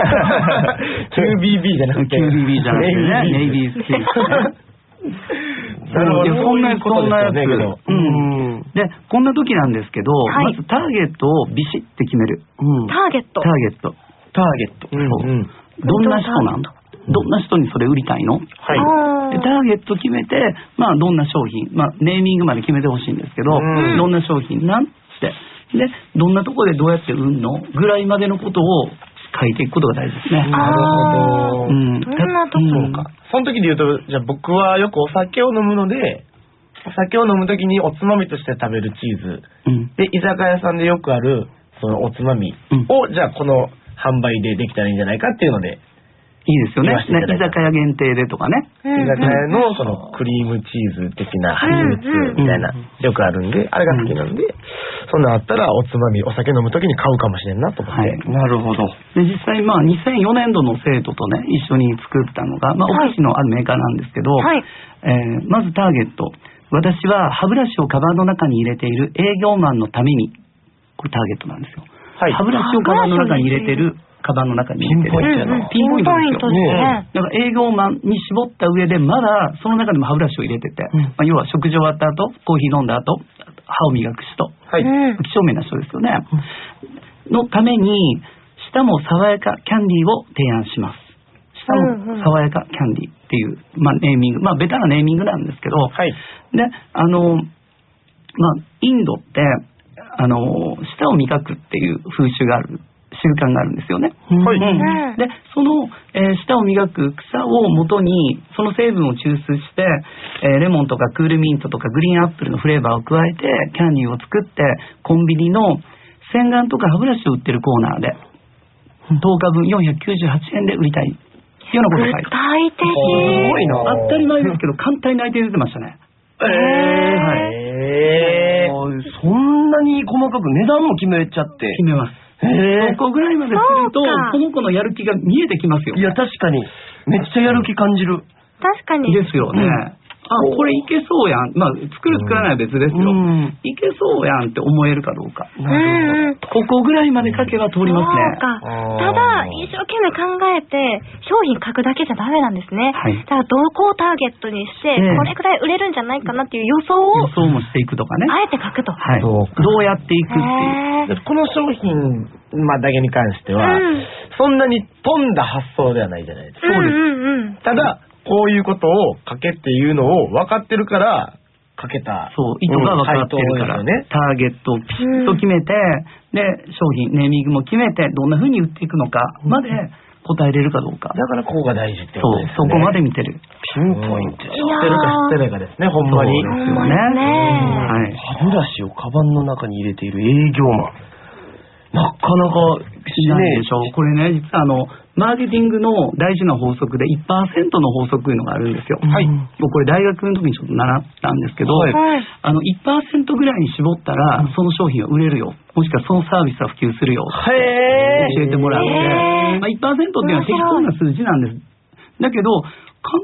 QBB じゃなくて。 QBB じゃなくてね。ネイビーズチーズ。そんなやつ。で、こんな時なんですけど、まずターゲットをビシッて決める。 ターゲット。 どんな人なんだ？どんな人にそれ売りたいの？でターゲット決めて、どんな商品、ネーミングまで決めてほしいんですけど、どんな商品なんって、で、どんなとこでどうやって売るのぐらいまでのことを書いていくことが大事ですね。 なるほど。 どんなとこか。その時で言うと、じゃあ僕はよくお酒を飲むので、お酒を飲む時におつまみとして食べるチーズ、で居酒屋さんでよくあるそのおつまみを、じゃあこの販売でできたらいいんじゃないかっていうので。 いいですよね。居酒屋限定でとかね。 居酒屋のそのクリームチーズ的な蜂蜜みたいなよくあるんで、あれが好きなんで、そんなあったらおつまみ、お酒飲むときに買うかもしれんなと思って。 なるほど。で実際2004年度の生徒とね一緒に作ったのが、お菓子のあるメーカーなんですけど、まずターゲット。私は歯ブラシをカバンの中に入れている営業マンのために、これターゲットなんですよ。歯ブラシをカバンの中に入れてる。カバンの中に入れてる。ピンポイントですよ。だから営業マンに絞った上で、まだその中でも歯ブラシを入れてて、要は食事終わった後、コーヒー飲んだ後、歯を磨く人、几帳面な人ですよね。のために、舌も爽やかキャンディーを提案します。舌も爽やかキャンディーっていう、ネーミング、ベタなネーミングなんですけど、で、インドって、舌を磨くっていう風習がある。習慣があるんですよね。で、その、舌を磨く草を元にその成分を抽出して、レモンとかクールミントとかグリーンアップルのフレーバーを加えてキャンディーを作ってコンビニの洗顔とか歯ブラシを売ってるコーナーで10日分498円で売りたいようなことが書いてある。 具体的。 すごいな。 当たり前ですけど簡単に内定出てましたね。 そんなに細かく値段も決めちゃって。 決めます。そこぐらいまでするとこの子のやる気が見えてきますよ。 いや確かにめっちゃやる気感じる。 確かにですよね。これいけそうやん。作る作らないは別ですよ。いけそうやんって思えるかどうか。ここぐらいまで書けば通りますね。 ただ一生懸命考えて商品書くだけじゃダメなんですね。だからどこをターゲットにしてこれくらい売れるんじゃないかなっていう予想もしていくとかね。 あえて書くと。 どうやっていくっていう。 この商品だけに関してはそんなに飛んだ発想ではないじゃないですか。 そうです。 ただこういうことを書けっていうのを分かってるから書けた。 意図が分かってるからね。ターゲットをピシッと決めて、で商品ネーミングも決めてどんな風に売っていくのかまで答えれるかどうか。 だからここが大事ってことですね。 そこまで見てる。 ピンポイント。知ってるか知ってないかですね。ほんまに。 そうですよね。 歯ブラシをカバンの中に入れている営業マン。なかなかしないでしょ。これね、実はマーケティングの大事な法則で 1% の法則というのがあるんですよ。僕これ大学の時にちょっと習ったんですけど、1% ぐらいに絞ったらその商品は売れるよ。もしくはそのサービスは普及するよ。教えてもらって、1% っていうのは適当な数字なんです。だけど結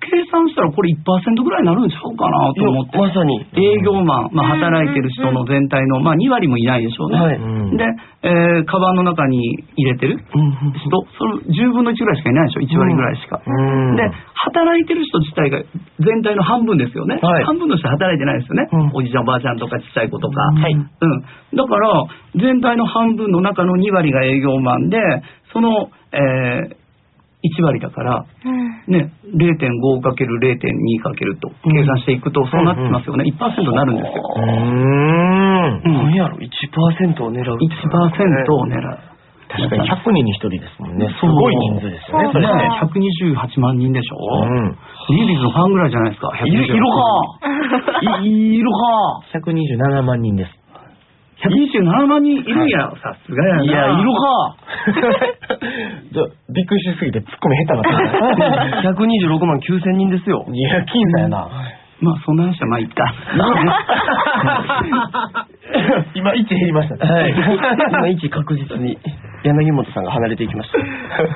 計算したらこれ 1% ぐらいになるんちゃうかなと思って。 まさに営業マン、働いてる人の全体の、2割もいないでしょうね。で、カバンの中に入れてる人、その10分の1ぐらいしかいないでしょ、1割ぐらいしか。で、働いてる人自体が全体の半分ですよね。半分の人働いてないですよね。おじちゃんおばあちゃんとかちっちゃい子とか。だから、全体の半分の中の2割が営業マンで、その、1割だから、ね、0.5×0.2× と計算していくと、そうなってきますよね。1% になるんですよ。 何やろ、1% を狙う。 1% を狙う。 確かに100人に1人ですもんね。すごい人数ですよね。それね、 128万人でしょ。リリーズのファンぐらいじゃないですか。 いるか。127万人です。 127万人いるんや。さすがやな。 いや、いるか。びっくりしすぎてツッコミ下手なった。 126万9000人ですよ。 いや、僅差やな。 そんな話は言った。 今1減りましたね。 はい。今1確実に柳本さんが離れていきました。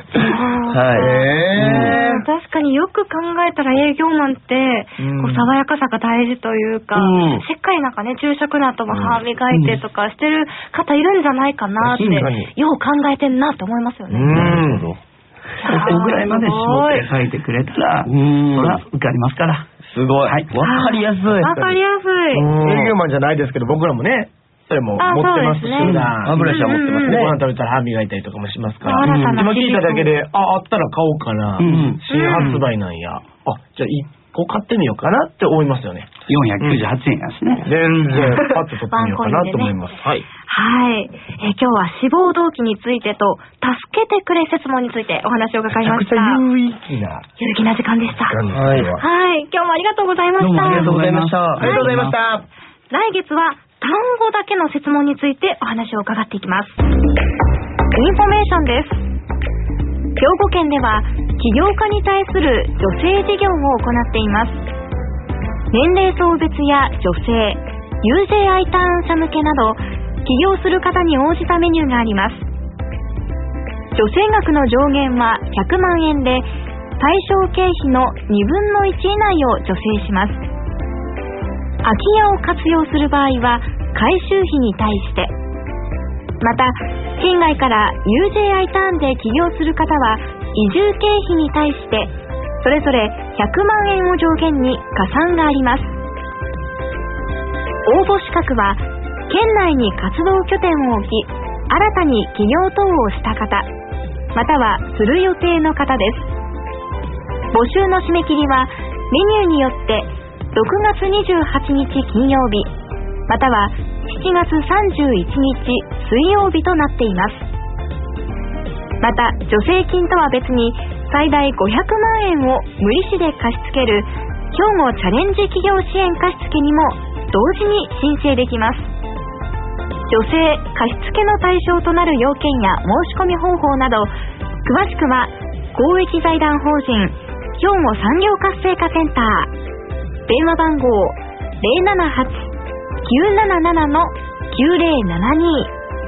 確かによく考えたら営業マンって爽やかさが大事というか、しっかり昼食の後も歯磨いてとかしてる方いるんじゃないかなってよう考えてんなって思いますよね。 ここぐらいまで絞って書いてくれたら、それは受かりますから。 すごい。わかりやすい。 わかりやすい。 営業マンじゃないですけど、僕らもね、それも持ってますし、 歯ブラシは持ってますね。 ご飯食べたら歯磨いたりとかもしますから。今聞いただけで、あったら買おうかな。新発売なんや。じゃあ1個買ってみようかなって思いますよね。 498円やしね。 全然パッと取ってみようかなと思います。 はい。今日は志望動機についてと助けてくれ質問についてお話を伺いました。 有意義な時間でした。 はい。 今日もありがとうございました。 ありがとうございました。 ありがとうございました。 来月は単語だけの質問についてお話を伺っていきます。インフォメーションです。兵庫県では起業家に対する女性事業を行っています。年齢層別や女性、UJI ターン者向けなど起業する方に応じたメニューがあります。助成額の上限は100万円で対象経費の2分の1以内を助成します。空き家を活用する場合は改修費に対して、また県外から UJI ターンで起業する方は移住経費に対してそれぞれ100万円を上限に加算があります。応募資格は県内に活動拠点を置き新たに起業等をした方またはする予定の方です。募集の締め切りはメニューによって6月28日金曜日または7月31日水曜日となっています。また助成金とは別に最大500万円を無利子で貸し付ける兵庫チャレンジ企業支援貸付にも同時に申請できます。助成貸付の対象となる要件や申し込み方法など詳しくは公益財団法人兵庫産業活性化センター電話番号 078-977-9072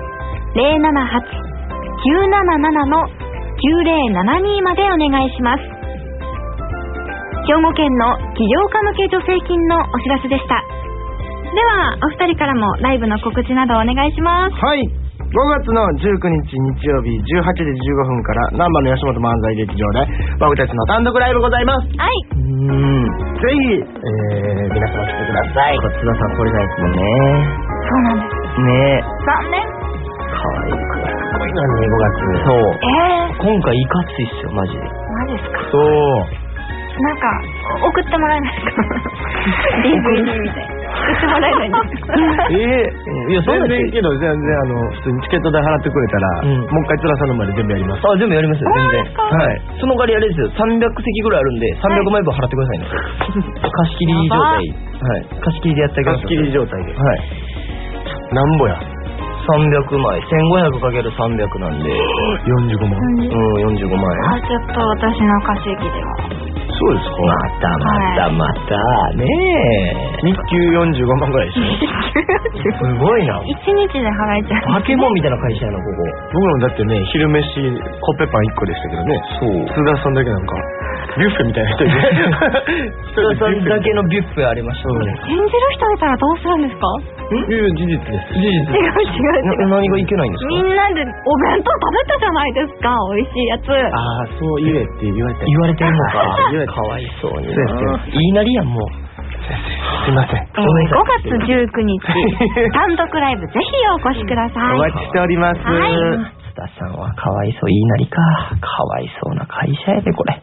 078-977-9072までお願いします。兵庫県の起業家向け助成金のお知らせでした。ではお二人からもライブの告知などお願いします。 はい、5月の19日日曜日18時15分から難波の吉本漫才劇場で僕たちの単独ライブございます。 はい、 ぜひ、皆様来てください。 津田さん来れないですもんね。 そうなんですね。 残念。 可愛くすごいのに5月。 そう。今回いかついっすよマジで。 マジですか。 そう。 なんか送ってもらえないですかDVD みたいな。送ってもらえないんですかいや、全然けど、全然普通にチケット代払ってくれたら、もう一回津田さんの前で全部やります。 全部やりますよ、全然。はい。その代わりあれですよ、300席ぐらいあるんで、300枚分払ってくださいね。貸し切り状態。はい。貸し切りでやってあげます。 貸し切り状態で。 はい。 なんぼや。 300枚。1500×300 なんで。 45万。 45万円。 ちょっと私の稼ぎでは。 そうですか。 またねえ。 日給45万ぐらいでしょ。すごいな。 1日で払えちゃう。 化け物みたいな会社やな、ここ。 僕もだってね、昼飯コッペパン1個でしたけどね。そう。津田さんだけなんかビュッフェみたいな人いる。 津田さんだけのビュッフェありましたね。 演じる人いたらどうするんですか？ いや事実です。 違う。 何がいけないんですか？ みんなでお弁当食べたじゃないですか、美味しいやつ。 ああ、そう言えって言われてるのか。かわいそうに。言いなりやん、もう。 すいません。 5月19日単独ライブぜひお越しください。 お待ちしております。 津田さんはかわいそう、言いなりか。かわいそうな会社やで、これ。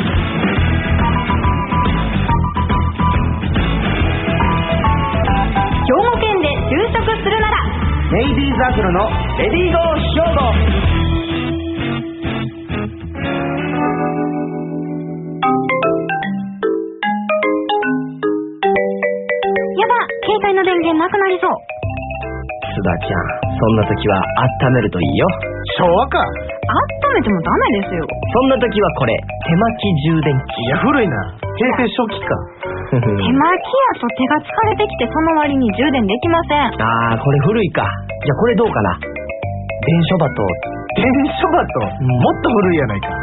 兵庫県で就職するならネイビーズアフロのレディーゴー兵庫。 携帯の電源なくなりそう。 津田ちゃん、そんな時は温めるといいよ。 昭和か。 温めてもダメですよ。 そんな時はこれ、手巻き充電器。 いや、古いな。平成初期か。 手巻きやと手が疲れてきて、その割に充電できません。 あー、これ古いか。じゃあこれどうかな。電書バト。 電書バト、もっと古いやないか。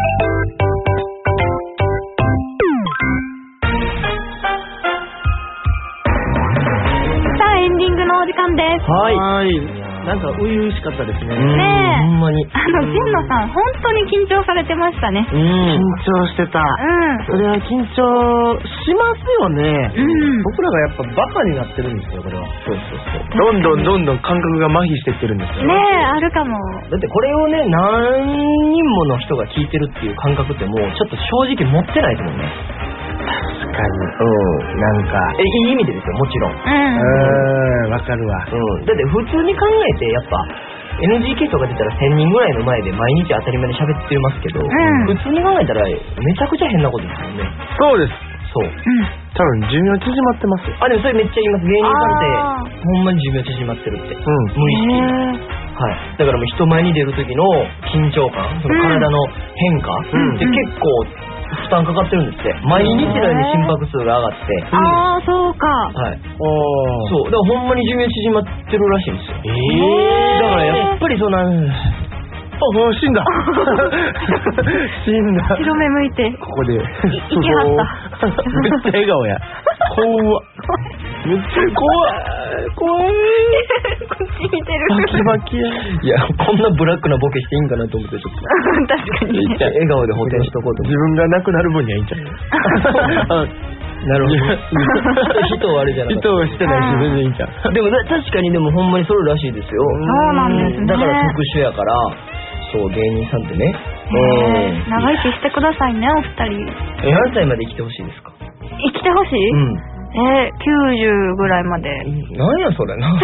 エンディングのお時間です。 はい。なんか初々しかったですね。 ねえ。 ほんまに。 神野さん、本当に緊張されてましたね。 緊張してた。それは緊張しますよね。僕らがやっぱバカになってるんですよ、これは。そう。どんどん感覚が麻痺してってるんですよ。 ねえ、あるかも。 だってこれをね、何人もの人が聞いてるっていう感覚ってもうちょっと正直持ってないですもんね。 確かに。なんかいい意味でですよ、もちろん。 わかるわ。 だって普通に考えてやっぱ NGK とか出たら1000人ぐらいの前で毎日当たり前に喋ってますけど、普通に考えたらめちゃくちゃ変なことですよね。 そうです。 そう。 多分寿命縮まってますよ。 でもそれめっちゃ言います。芸人さんってほんまに寿命縮まってるって。無意識に。はい。だからもう人前に出る時の緊張感、その体の変化って結構負担かかってるんですって。毎日のように心拍数が上がって。 そうか。 はい。そう。だからほんまに寿命縮まってるらしいんですよ。だからやっぱりそうなん。 死んだ。死んだ。 白目向いて。 ここで。 生きはった。 めっちゃ笑顔や。怖っ。めっちゃ怖い。 こっち見てる。 バキバキや。 いや、こんなブラックなボケしていいんかなと思ってちょっと。 確かに。 めっちゃ笑顔で補填しとこうと。 自分が亡くなる分にはいいんちゃう。 なるほど。人はあれじゃない。 人はしてないし全然いいんちゃう。 でも確かにでもほんまにそれらしいですよ。 そうなんですね。 だから特殊やから、そう芸人さんってね。 長生きしてくださいね、お二人。 何歳まで生きてほしいですか？ 生きてほしい？90ぐらいまで。 なんやそれな。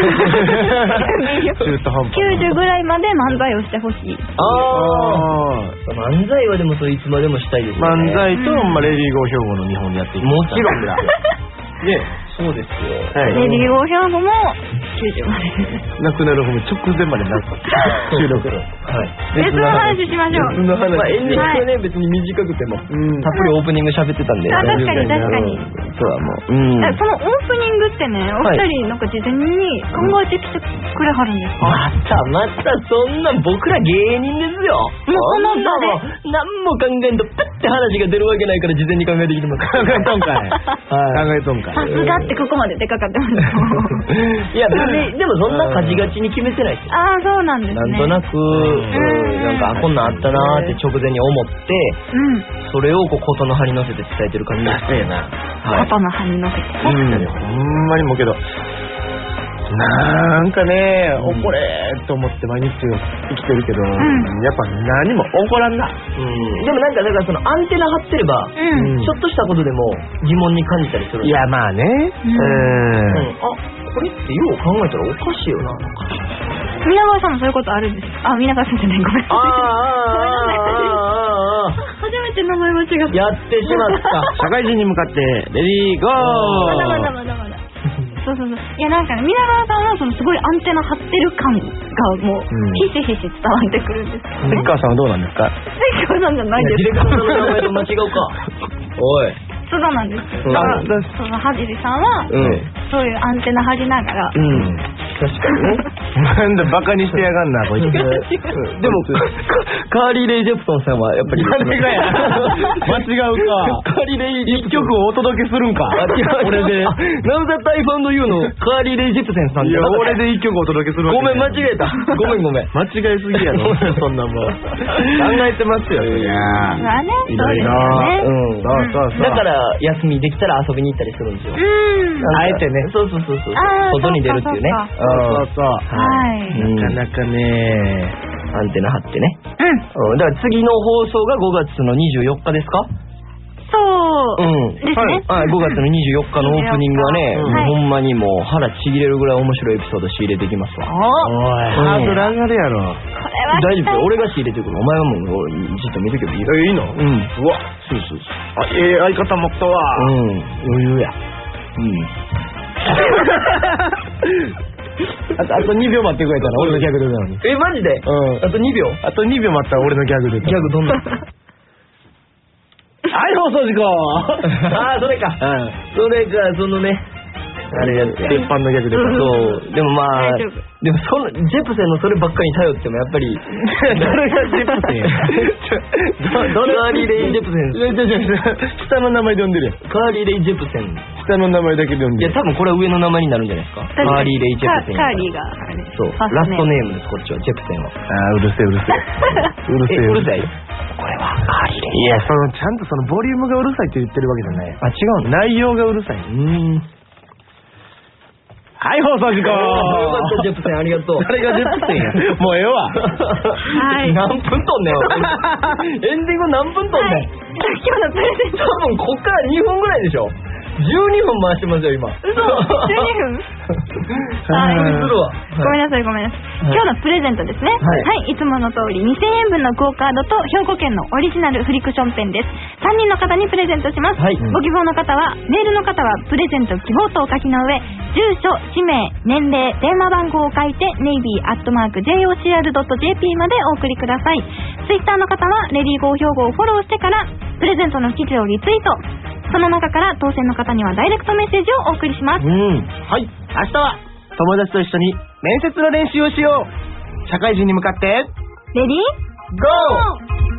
90 ぐらいまで漫才をしてほしい。 漫才はでもそういつまでもしたいですよね。 漫才とレディーゴー兵庫の日本でやっていく。 もちろんだ。ね、そうですよ。 レディーゴー兵庫も90まで。 亡くなる方も直前までなった。収録。 はい。別の話しましょう。 別の話。エンディングはね、別に短くても、たっぷりオープニング喋ってたんで。 確かに。 そうはもう。 そのオープニングってね、お二人なんか事前に考えてきてくれはるんですか？ またそんなん僕ら芸人ですよ。 もうこの場で何も考えんとパッて話が出るわけないから事前に考えてきてます。 考えとんかい。考えとんかい。 さすがってここまで出かかってます。 いや別にでもそんなガチガチに決めてないですよ。 そうなんですね。 なんとなくなんかこんなんあったなーって直前に思って、それをこう事の葉に乗せて伝えてる感じですね。 事の葉に乗せて。 ほんまにもうけど。なんかね、怒れと思って毎日生きてるけど、やっぱ何も起こらんな。 でもなんかだからそのアンテナ張ってれば、ちょっとしたことでも疑問に感じたりする。 いやまあね。 これってよう考えたらおかしいよな。 皆川さんもそういうことあるんですか？皆川さんじゃない、ごめん。初めて名前間違った。 やってしまった。 社会人に向かってレディーゴー。 まだ。そう。いやなんかね、皆川さんはそのすごいアンテナ張ってる感がもうひしひし伝わってくるんですけどね。 関川さんはどうなんですか？ 関川さんじゃないです。 ディレクターの名前と間違うか。おい。 そうなんです。そのはじりさんはそういうアンテナ張りながら確かにね。 なんだバカにしてやがんなこいつ。 でもカーリー・レイ・ジェプソンさんはやっぱりなんでかや間違うか。 カーリー・レイ・一曲をお届けするんか。俺でナウザ・タイファンド・ユーのカーリー・レイ・ジェプセンさん。 いや俺で一曲お届けするわけ。 ごめん間違えた。ごめん間違えすぎやろそんなもん。考えてますよ。いやまあね、 いろいろ。そうだから休みできたら遊びに行ったりするんですよ。 あえてね。 そう外に出るっていうね。 そう。なかなかねアンテナ張ってね。だから次の放送が5月の24日ですか？ そうですね。 5月の24日のオープニングはね、ほんまにもう腹ちぎれるぐらい面白いエピソード仕入れてきますわ。 おいハードル上がるやろ。 大丈夫よ、俺が仕入れてくる。お前はもうじっと見てけばいいよ。 いいの？うわそう相方持ったわ。 余裕や。 あと2秒待ってくれたら俺のギャグ出たのに。 マジで？あと2秒？ あと2秒待ったら俺のギャグ出た。 ギャグどんな？ はい、放送事故。 それか。それか、そのね、 あれやって。鉄板のギャグで。 そう。でもまあ、でもジェプセンのそればっかりに頼ってもやっぱり。 誰がジェプセンや。 カーリー・レイ・ジェプセン。 下の名前で呼んでるやん。 カーリー・レイ・ジェプセン。 下の名前だけで呼んでる。 いや、多分これは上の名前になるんじゃないですか。カーリー・レイ・ジェプセン。 カーリーが。 そう。ラストネームです、こっちは、ジェプセンは。 うるせえ。 うるさい。これはカーリー・レイ。 いや、ちゃんとそのボリュームがうるさいって言ってるわけじゃない。 違うの？ 内容がうるさい。はい、放送事故。 よかった、ジェプセン、ありがとう。 誰がジェプセンや。もうええわ。 何分とんねん。エンディング何分とんねん。 今日のプレゼント。 多分こっから2分ぐらいでしょ。12分回してますよ、今。 嘘 ?12 分するわ。 ごめんなさい。今日のプレゼントですね。はい。いつもの通り2000円分のクオカードと兵庫県のオリジナルフリクションペンです。3人の方にプレゼントします。ご希望の方は、メールの方はプレゼント希望とお書きの上、住所、氏名、年齢、電話番号を書いて、navy@jocr.jp までお送りください。ツイッターの方は、レディーゴー兵庫をフォローしてから、プレゼントの記事をリツイート。その中から当選の方にはダイレクトメッセージをお送りします。 はい。明日は友達と一緒に面接の練習をしよう。社会人に向かってレディーゴー。